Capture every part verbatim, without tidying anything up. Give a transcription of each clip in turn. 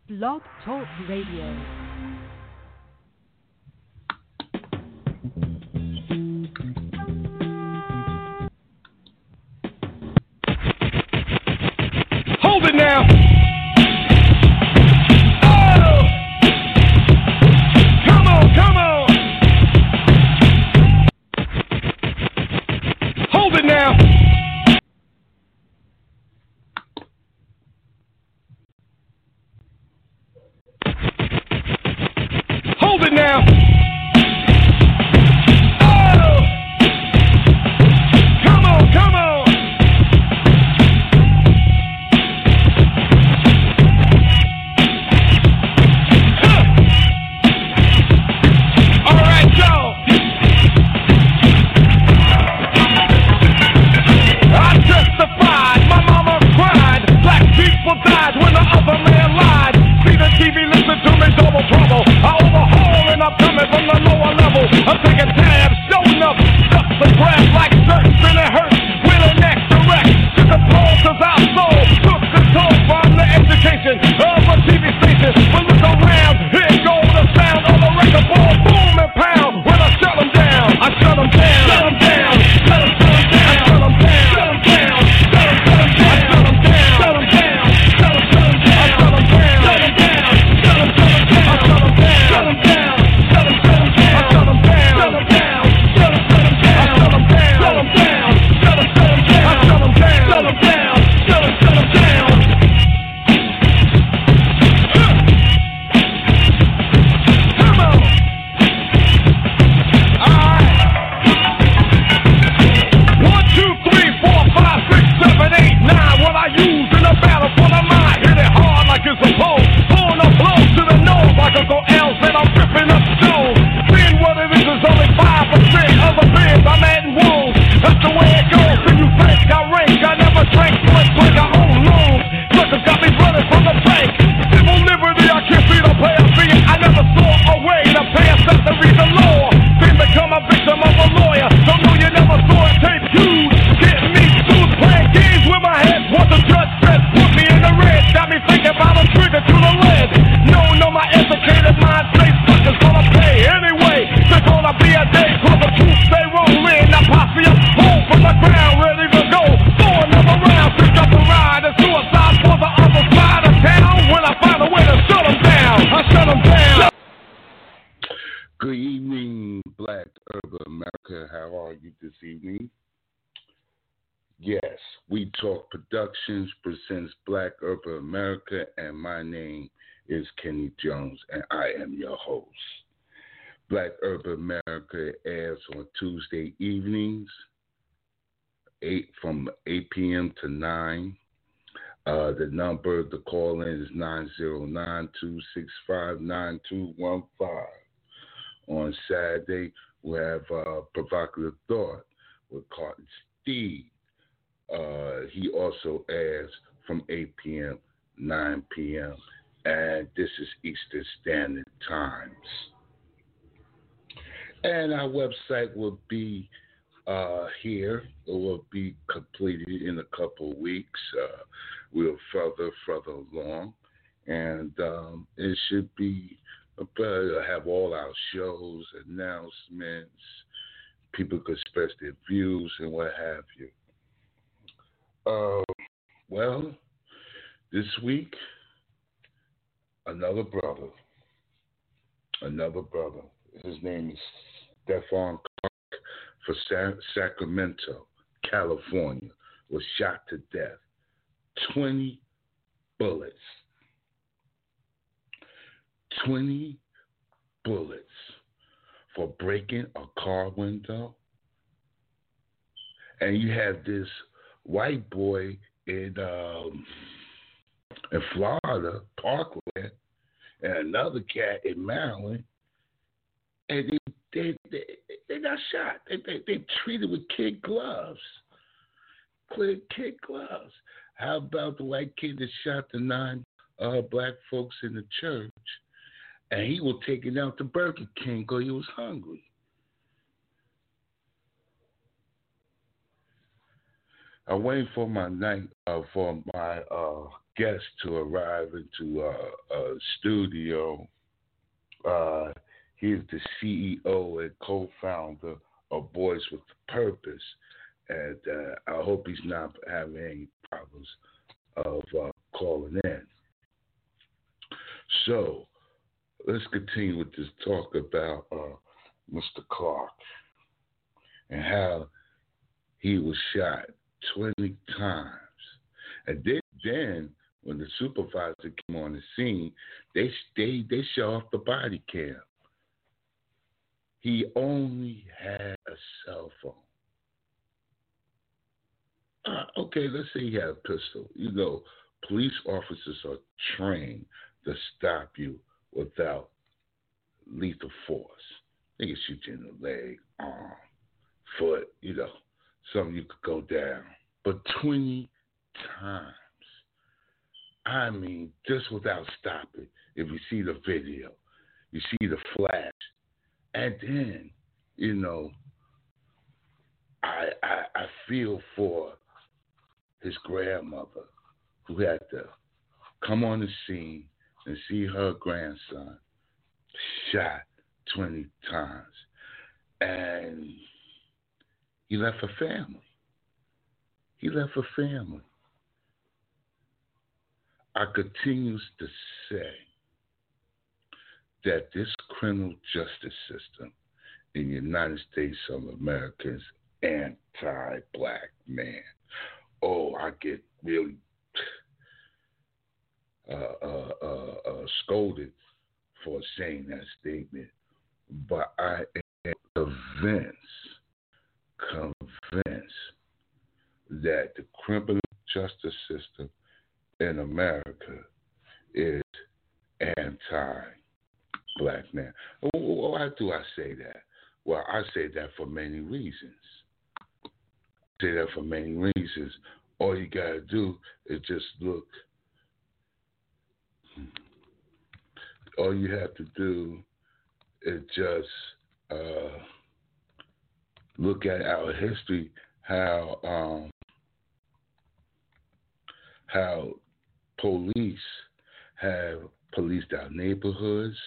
Blog Talk Radio. Hold it now. Productions presents Black Urban America, and my name is Kenny Jones, and I am your host. Black Urban America airs on Tuesday evenings, eight from eight p.m. to nine. Uh, the number to call in is nine zero nine, two six five, nine two one five. On Saturday, we have uh, Provocative Thought with Carton Steve. Uh, he also airs from eight p.m., nine p.m., and this is Eastern Standard Times. And our website will be uh, here. It will be completed in a couple of weeks. Uh, we'll further, further along, and um, it should be uh, have all our shows, announcements. People could express their views and what have you. Uh, well, this week, another brother, another brother. His name is Stephon Clark for Sa- Sacramento, California, was shot to death. twenty bullets. twenty bullets for breaking a car window. And you have this white boy in um, in Florida, Parkland, and another cat in Maryland, and they they they, they got shot. They, they they treated with kid gloves, kid kid gloves. How about the white kid that shot the nine uh, black folks in the church, and he was taken out to Burger King because he was hungry? I'm waiting for my night, uh, for my uh, guest to arrive into uh, a studio. Uh, he's the C E O and co-founder of Boys with Purpose, and uh, I hope he's not having any problems of uh, calling in. So let's continue with this talk about uh, Mister Clark and how he was shot twenty times. And then, then when the supervisor came on the scene, they they they shut off the body cam. He only had a cell phone. Uh, okay, let's say he had a pistol. You know, police officers are trained to stop you without lethal force. They can shoot you in the leg, arm, foot, you know, something you could go down. But twenty times, I mean, just without stopping, if you see the video, you see the flash, and then, you know, I, I, I feel for his grandmother who had to come on the scene and see her grandson shot twenty times. And he left a family. He left a family. I continue to say that this criminal justice system in the United States of America is anti-black man. Oh, I get really uh, uh, uh, uh, scolded for saying that statement, but I am convinced, convinced that the criminal justice system in America is anti-black man. Why do I say that? Well, I say that for many reasons. I say that for many reasons. All you gotta do is just look. All you have to do is just uh, look at our history, how um, how police have policed our neighborhoods,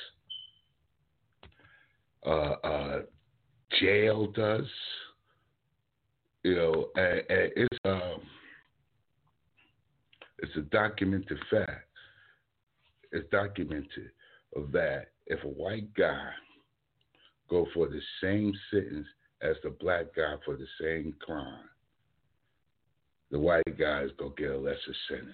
uh, uh, jailed us, you know, and, and it's um, it's a documented fact. It's documented that if a white guy go for the same sentence as the black guy for the same crime, the white guy is gonna get a lesser sentence.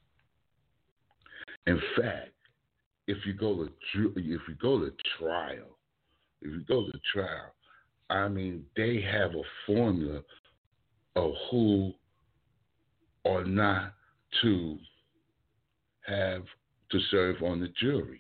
In fact, if you go to if you go to trial, if you go to trial, I mean they have a formula of who or not to have to serve on the jury.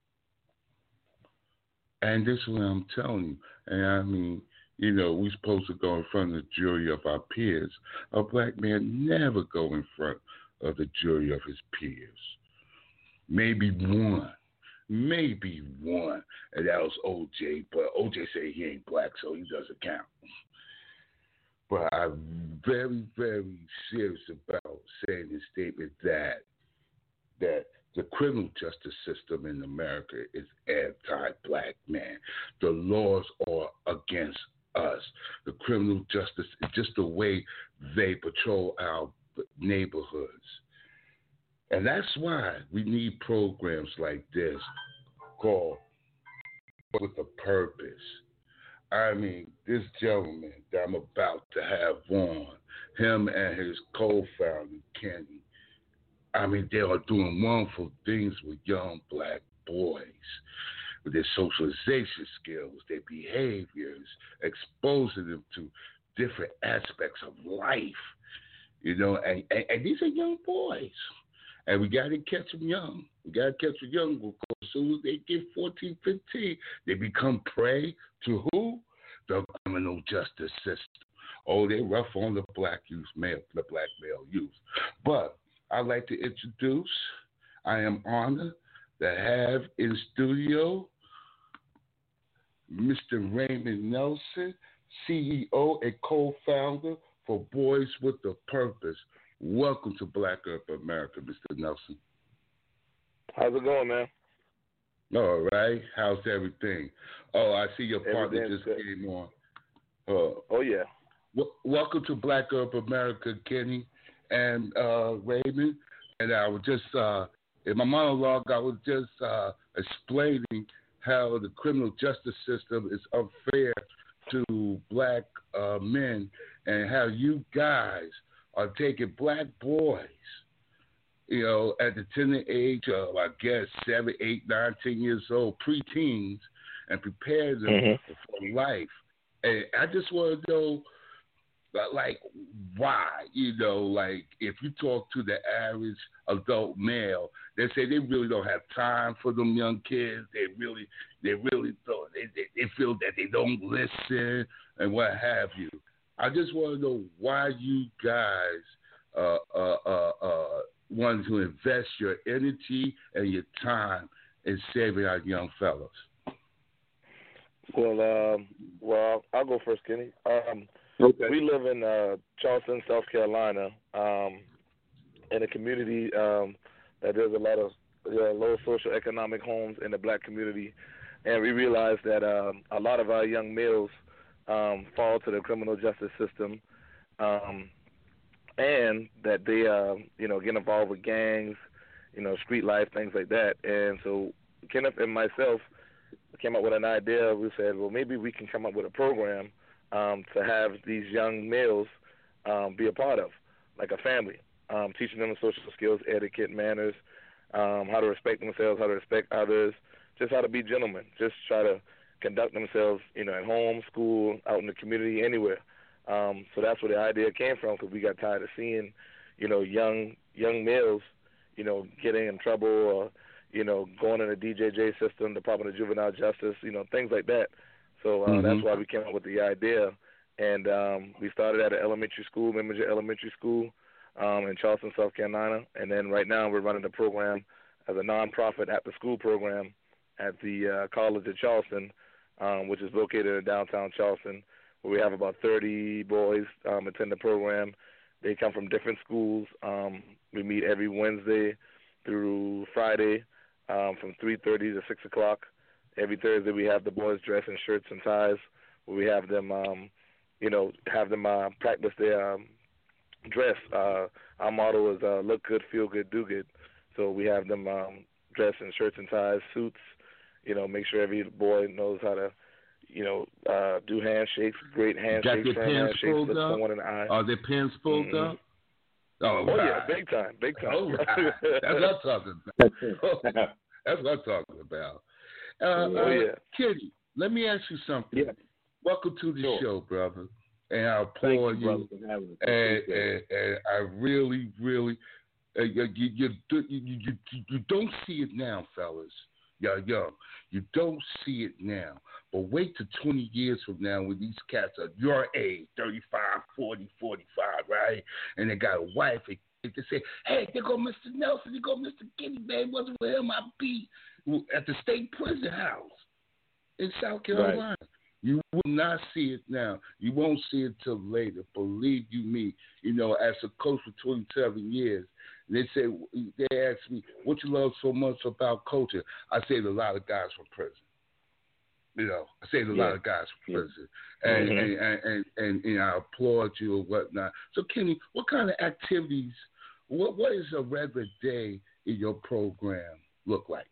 And this is what I'm telling you. And I mean, you know, we're supposed to go in front of the jury of our peers. A black man never go in front of the jury of his peers. Maybe one. Maybe one. And that was O J. But O J said he ain't black, so he doesn't count. But I'm very, very serious about saying this statement that that the criminal justice system in America is anti-black man. The laws are against us. The criminal justice is just the way they patrol our neighborhoods. And that's why we need programs like this called With a Purpose. I mean, this gentleman that I'm about to have on, him and his co-founder, Kenny, I mean, they are doing wonderful things with young black boys, with their socialization skills, their behaviors, exposing them to different aspects of life, you know, and, and, and these are young boys. And we got to catch them young. We got to catch them young because as soon as they get fourteen, fifteen, they become prey to who? The criminal justice system. Oh, they rough on the black youth, male, the black male youth. But I'd like to introduce, I am honored to have in studio Mister Raymond Nelson, C E O and co-founder for Boys with a Purpose. Welcome to Black Earth America, Mister Nelson. How's it going, man? All right. How's everything? Oh, I see your partner just good. came on. Uh, oh, yeah. W- welcome to Black Earth America, Kenny and uh, Raymond. And I was just, uh, in my monologue, I was just uh, explaining how the criminal justice system is unfair to black uh, men and how you guys are taking black boys, you know, at the tender age of, I guess, seven, eight, nine, ten years old, preteens, and prepare them mm-hmm. for life. And I just want to know, like, why? You know, like, if you talk to the average adult male, they say they really don't have time for them young kids. They really, they really don't. They, they, they feel that they don't listen and what have you. I just want to know why you guys uh, uh, uh, uh, want to invest your energy and your time in saving our young fellas. Well, um, well, I'll go first, Kenny. Um, okay. We live in uh, Charleston, South Carolina, um, in a community um, that there's a lot of you know, low socioeconomic homes in the black community, and we realize that um, a lot of our young males um, fall to the criminal justice system, um, and that they, uh, you know, get involved with gangs, you know, street life, things like that. And so Kenneth and myself came up with an idea. We said, well, maybe we can come up with a program um, to have these young males um, be a part of, like a family, um, teaching them social skills, etiquette, manners, um, how to respect themselves, how to respect others, just how to be gentlemen, just try to conduct themselves, you know, at home, school, out in the community, anywhere. Um, so that's where the idea came from, because we got tired of seeing, you know, young young males, you know, getting in trouble or, you know, going in the D J J system, Department of Juvenile Justice, you know, things like that. So uh, mm-hmm. that's why we came up with the idea. And um, we started at an elementary school, Memminger Elementary School um, in Charleston, South Carolina. And then right now we're running the program as a nonprofit after-school program at the uh, College of Charleston, um, which is located in downtown Charleston, where we have about thirty boys um, attend the program. They come from different schools. Um, we meet every Wednesday through Friday um, from three thirty to six o'clock. Every Thursday we have the boys dress in shirts and ties, where we have them, um, you know, have them uh, practice their um, dress. Uh, our motto is uh, look good, feel good, do good. So we have them um, dress in shirts and ties, suits, you know, make sure every boy knows how to, you know, uh, do handshakes, great handshakes, Got their pants handshakes, pulled look up? someone in the eye. Are their pants pulled mm-hmm. up? Oh, oh right. yeah, big time, big time. Oh, right. That's what I'm talking about. That's what I'm talking about. Uh, oh, yeah. Uh, Kenny, let me ask you something. Yeah. Welcome to the sure. show, brother. And I applaud you, you. for having and, and, and I really, really, uh, you, you, you, you, you, you don't see it now, fellas. Y'all young. You don't see it now. But wait till twenty years from now when these cats are your age, thirty-five, forty, forty-five, right? And they got a wife. And they say, hey, there go Mister Nelson. There go Mister Kenny, man. Wasn't with him. I beat at the state prison house in South Carolina. Right. You will not see it now. You won't see it till later. Believe you me. You know, as a coach for twenty-seven years, they say they ask me, "What you love so much about coaching?" I saved a lot of guys from prison. You know, I saved a yeah. lot of guys from prison, yeah. and, mm-hmm. and, and, and, and and I applaud you or whatnot. So, Kenny, what kind of activities? What what is a regular day in your program look like?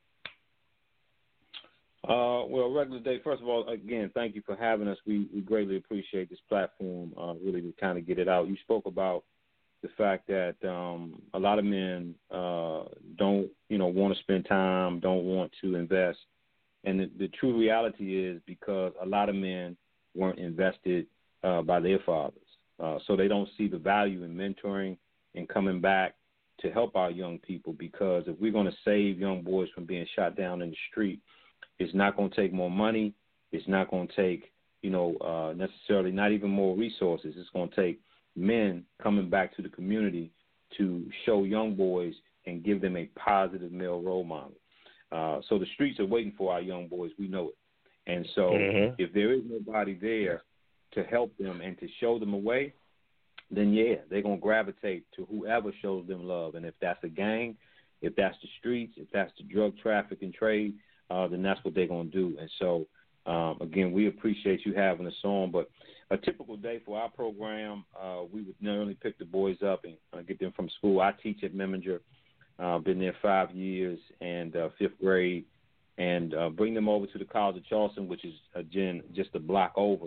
Uh, well, regular day, first of all, again, thank you for having us. We, we greatly appreciate this platform, uh, really to kind of get it out. You spoke about the fact that um, a lot of men uh, don't, you know, want to spend time, don't want to invest. And the, the true reality is because a lot of men weren't invested uh, by their fathers. Uh, so they don't see the value in mentoring and coming back to help our young people, because if we're going to save young boys from being shot down in the street, it's not going to take more money. It's not going to take, you know, uh, necessarily not even more resources. It's going to take men coming back to the community to show young boys and give them a positive male role model. Uh, so the streets are waiting for our young boys. We know it. And so mm-hmm. if there is nobody there to help them and to show them a way, then yeah, they're going to gravitate to whoever shows them love. And if that's a gang, if that's the streets, if that's the drug trafficking trade, uh, then that's what they're going to do. And so, um, again, we appreciate you having us on. But a typical day for our program, uh, we would not only pick the boys up and uh, get them from school. I teach at Memminger. Uh, been there five years and uh, fifth grade, and uh, bring them over to the College of Charleston, which is, again, just a block over.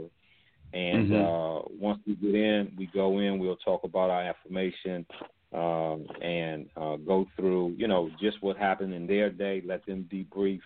And mm-hmm. uh, once we get in, we go in, we'll talk about our affirmation um, and uh, go through, you know, just what happened in their day, let them debrief.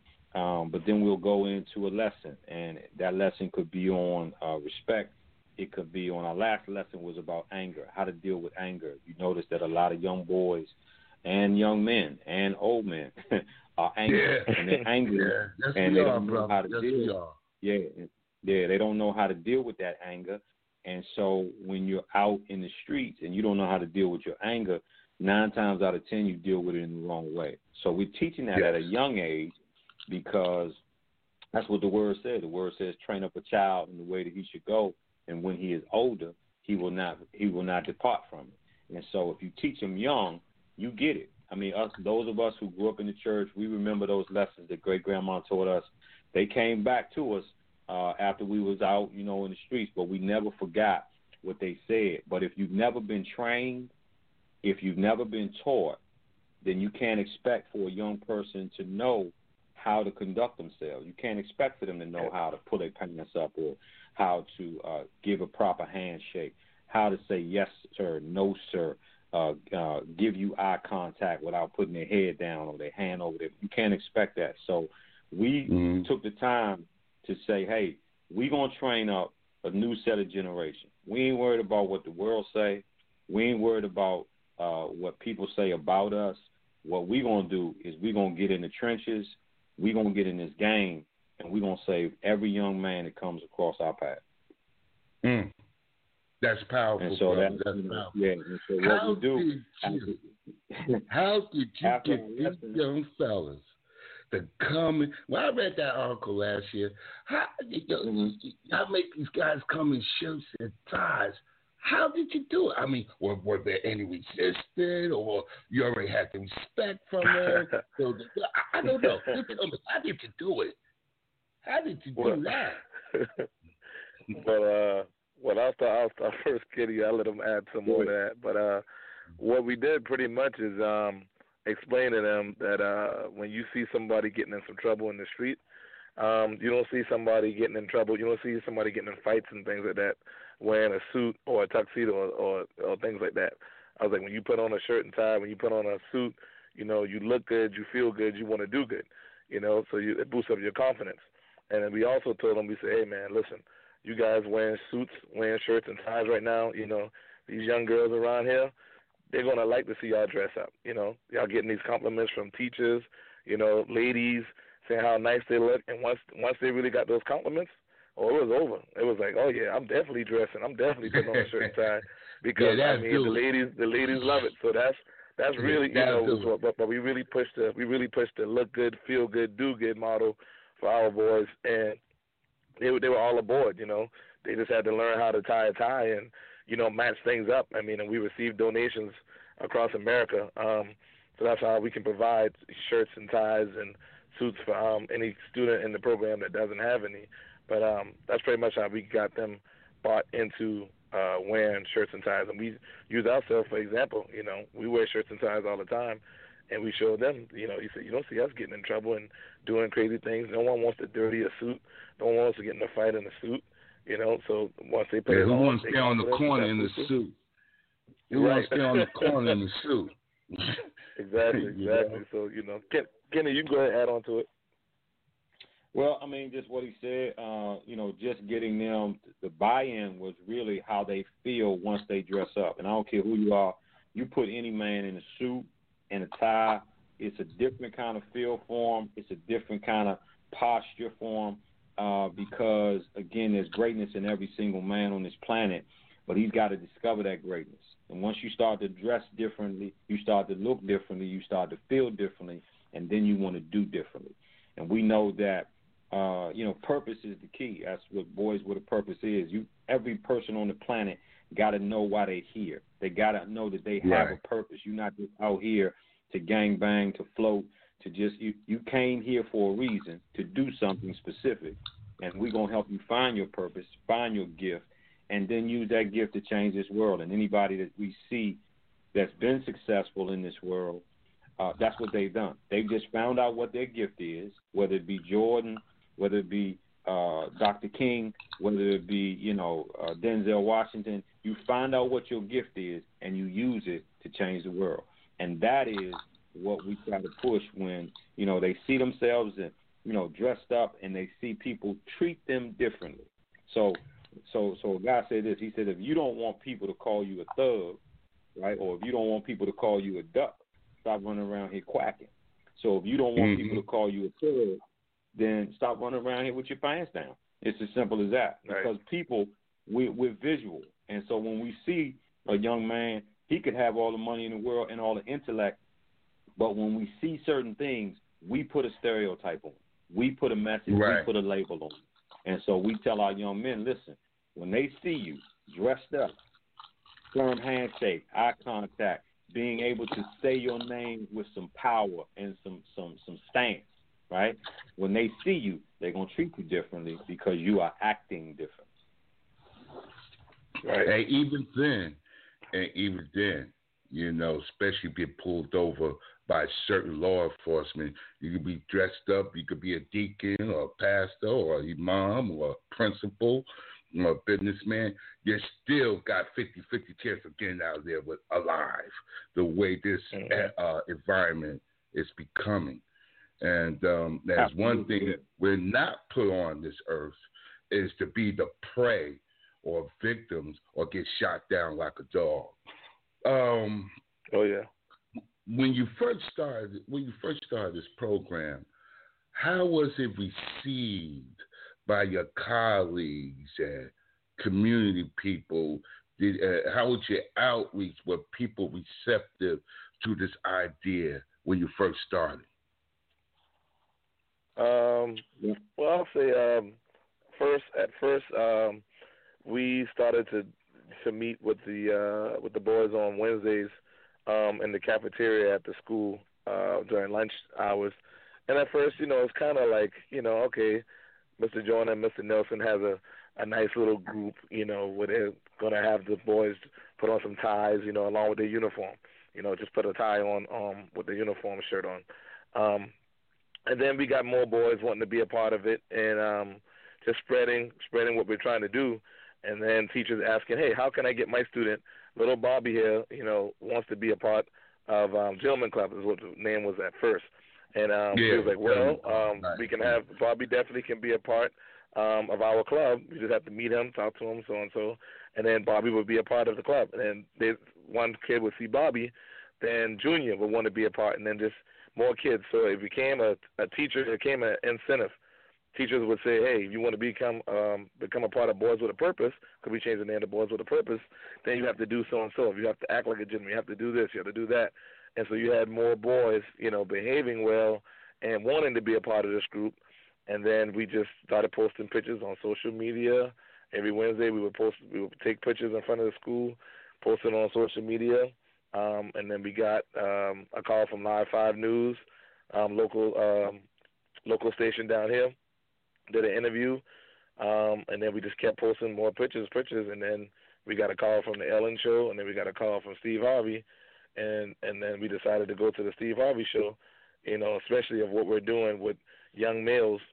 Um, but then we'll go into a lesson, and that lesson could be on uh, respect. It could be on our last lesson was about anger, how to deal with anger. You notice that a lot of young boys and young men and old men are angry, yeah. and they're angry, yeah. yes, and they are, don't know bro. how to yes, deal. Yeah, yeah, they don't know how to deal with that anger, and so when you're out in the streets and you don't know how to deal with your anger, nine times out of ten you deal with it in the wrong way. So we're teaching that yes. at a young age because that's what the word says. The word says, "Train up a child in the way that he should go, and when he is older, he will not he will not depart from it." And so if you teach him young, you get it. I mean, us, those of us who grew up in the church, we remember those lessons that great-grandma taught us. They came back to us uh, after we was out, you know, in the streets, but we never forgot what they said. But if you've never been trained, if you've never been taught, then you can't expect for a young person to know how to conduct themselves. You can't expect for them to know how to pull their pants up or how to uh, give a proper handshake, how to say yes, sir, no, sir, Uh, uh, give you eye contact without putting their head down or their hand over there. You can't expect that. So we mm-hmm. took the time to say, hey, we're going to train up a new set of generation. We ain't worried about what the world say. We ain't worried about uh, what people say about us. What we're going to do is we're going to get in the trenches, we're going to get in this game, and we're going to save every young man that comes across our path. Mm. That's powerful, and so brother. That, That's you know, powerful. Yeah, and so what how, we do, did you, how did you get these young fellas to come in? Well, I read that article last year. How, you know, mm-hmm. how make these guys come in shirts and ties? How did you do it? I mean, were, were there any resistance, or you already had the respect from them? So the, I, I don't know. How did you do it? How did you do well, that? Well, uh, Well, I'll start, I'll start first, Kitty. I'll let them add some more to that. But uh, what we did pretty much is um, explain to them that uh, when you see somebody getting in some trouble in the street, um, you don't see somebody getting in trouble. You don't see somebody getting in fights and things like that wearing a suit or a tuxedo or, or, or things like that. I was like, when you put on a shirt and tie, when you put on a suit, you know, you look good, you feel good, you want to do good, you know, so you, it boosts up your confidence. And then we also told them, we said, hey, man, listen, you guys wearing suits, wearing shirts and ties right now, you know, these young girls around here, they're going to like to see y'all dress up, you know. Y'all getting these compliments from teachers, you know, ladies saying how nice they look. And once once they really got those compliments, oh, it was over. It was like, oh, yeah, I'm definitely dressing. I'm definitely putting on a shirt and tie because, yeah, I mean, good. the ladies the ladies love it. So that's that's really, yeah, you know, so, but, but we really pushed the, we really pushed the look good, feel good, do good model for our boys. And They they were all aboard, you know. They just had to learn how to tie a tie and, you know, match things up. I mean, and we received donations across America. Um, so that's how we can provide shirts and ties and suits for um, any student in the program that doesn't have any. But um, that's pretty much how we got them bought into uh, wearing shirts and ties. And we use ourselves for example. You know, we wear shirts and ties all the time. And we showed them, you know, you said, you don't see us getting in trouble and doing crazy things. No one wants to dirty a suit. No one wants to get in a fight in a suit, you know. So once they put yeah, it who on, wants to stay on the corner in the suit? suit? Who right. wants to stay on the corner in the suit? Exactly, exactly. know? So, you know, Ken, Kenny, you go ahead and add on to it. Well, I mean, just what he said, uh, you know, just getting them, the buy-in was really how they feel once they dress up. And I don't care who you are, you put any man in a suit and a tie, it's a different kind of feel for him. It's a different kind of posture for him uh, because, again, there's greatness in every single man on this planet, but he's got to discover that greatness. And once you start to dress differently, you start to look differently, you start to feel differently, and then you want to do differently. And we know that, uh, you know, purpose is the key. That's what Boys with a Purpose is. You, every person on the planet got to know why they're here. They got to know that they have right. a purpose. You're not just out here to gang bang, to float, to just you. You came here for a reason to do something specific, and we're gonna help you find your purpose, find your gift, and then use that gift to change this world. And anybody that we see that's been successful in this world, uh, that's what they've done. They've just found out what their gift is, whether it be Jordan, whether it be uh, Doctor King, whether it be, you know, uh, Denzel Washington. You find out what your gift is, and you use it to change the world. And that is what we try to push when, you know, they see themselves, in, you know, dressed up, and they see people treat them differently. So, so, so a guy said this. He said, if you don't want people to call you a thug, right, or if you don't want people to call you a duck, stop running around here quacking. So if you don't want mm-hmm. people to call you a thug, then stop running around here with your pants down. It's as simple as that. Right. Because people, we, we're visual. And so when we see a young man, he could have all the money in the world and all the intellect, but when we see certain things, we put a stereotype on. We put a message, right. we put a label on. And so we tell our young men, listen, when they see you dressed up, firm handshake, eye contact, being able to say your name with some power and some, some, some stance, right? When they see you, they're going to treat you differently because you are acting different. Right. And even then, and even then, you know, especially if you get pulled over by certain law enforcement, you could be dressed up, you could be a deacon or a pastor or an imam or a principal or a businessman. You still got fifty-fifty chance of getting out of there with alive, the way this mm-hmm. uh, environment is becoming. And um, there's one thing that we're not put on this earth is to be the prey or victims or get shot down like a dog. Um, oh yeah. When you first started, when you first started this program, how was it received by your colleagues and community people? Did uh, how was your outreach? Were people receptive to this idea when you first started? Um, well, I'll say um, first. At first, um, we started to to meet with the uh, with the boys on Wednesdays um, in the cafeteria at the school uh, during lunch hours. And at first, you know, it's kind of like, you know, okay, Mister Jordan and Mister Nelson has a, a nice little group, you know, where they're going to have the boys put on some ties, you know, along with their uniform. You know, just put a tie on um, with the uniform shirt on. Um, and then we got more boys wanting to be a part of it and um, just spreading spreading what we're trying to do. And then teachers asking, hey, how can I get my student, little Bobby here, you know, wants to be a part of um, Gentleman Club is what the name was at first. And um, yeah, he was like, well, um, nice. we can have, Bobby definitely can be a part um, of our club. We just have to meet him, talk to him, so and so. And then Bobby would be a part of the club. And then they, one kid would see Bobby, then Junior would want to be a part, and then just more kids. So it became a, a teacher, it became an incentive. Teachers would say, hey, if you want to become um, become a part of Boys with a Purpose, because we changed the name to Boys with a Purpose, then you have to do so and so. If you have to act like a gentleman, you have to do this, you have to do that. And so you had more boys, you know, behaving well and wanting to be a part of this group. And then we just started posting pictures on social media. Every Wednesday we would post, we would take pictures in front of the school, post it on social media. Um, and then we got um, a call from Live five News, um, local um, local station down here. Did an interview, um, and then we just kept posting more pictures, pictures, and then we got a call from the Ellen Show, and then we got a call from Steve Harvey, and and then we decided to go to the Steve Harvey Show, you know, especially of what we're doing with young males.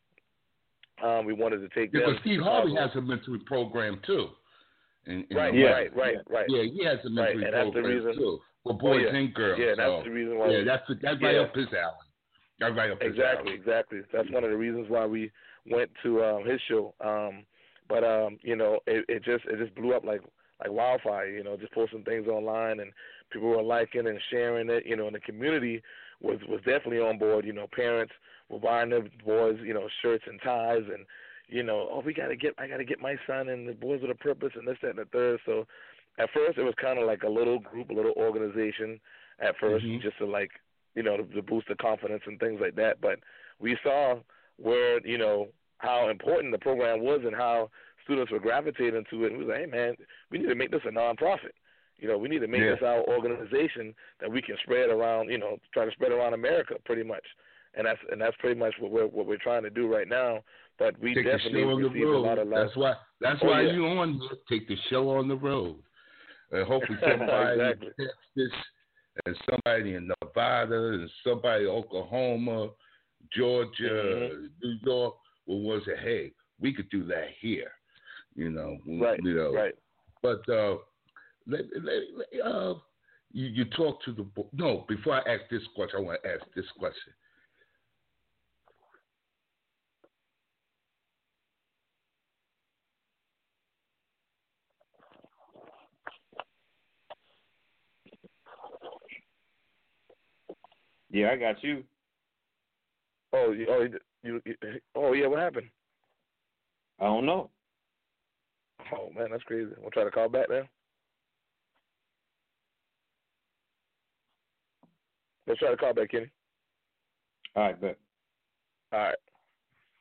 Um, we wanted to take yeah, them. But Steve Harvey has a mentoring program too. In, in right, yeah. right, right, right. Yeah, he has a mentoring right. program reason, too for boys oh, yeah. and girls. Yeah, that's so, the reason why. Yeah, that's the, that's right yeah. up his alley. That's right up his exactly, alley. exactly. That's one of the reasons why we went to um, his show. Um, but um, you know, it, it just it just blew up like like wildfire. You know, just posting things online and people were liking and sharing it. You know, and the community was was definitely on board. You know, parents were buying their boys, you know, shirts and ties and. You know, oh, we gotta get, I gotta get my son and the Boys with a Purpose and this, that, and the third. So, at first it was kind of like a little group, a little organization. At first, mm-hmm. just to like, you know, to, to boost the confidence and things like that. But we saw where, you know, how important the program was and how students were gravitating to it. And we was like, hey, man, we need to make this a nonprofit. You know, we need to make yeah. this our organization that we can spread around, you know, try to spread around America pretty much. And that's and that's pretty much what we're what we're trying to do right now. But we Take definitely the show on the received a road. lot of love. That's why that's oh, why yeah. you on here. Take the show on the road. And hopefully somebody exactly. in Texas and somebody in Nevada and somebody in Oklahoma, Georgia, mm-hmm. New York will want to say, hey, we could do that here. You know. Right. You know. Right. But uh, let, let, uh, you, you talk to the no. Before I ask this question, I want to ask this question. Yeah, I got you. Oh, you, oh, you, you, oh, yeah. What happened? I don't know. Oh man, that's crazy. We'll try to call back now. Let's try to call back, Kenny. All right, bet.